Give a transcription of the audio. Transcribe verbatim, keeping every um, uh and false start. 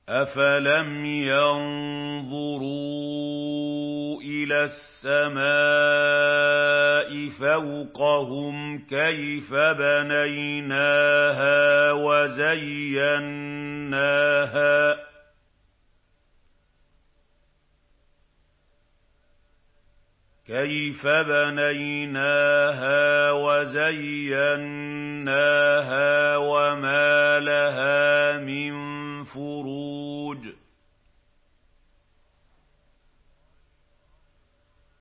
أَفَلَمْ يَنظُرُوا إِلَى السَّمَاءِ فَوْقَهُمْ كَيْفَ بَنَيْنَاهَا وَزَيَّنَّاهَا كَيْفَ بَنَيْنَاهَا وَزَيَّنَّاهَا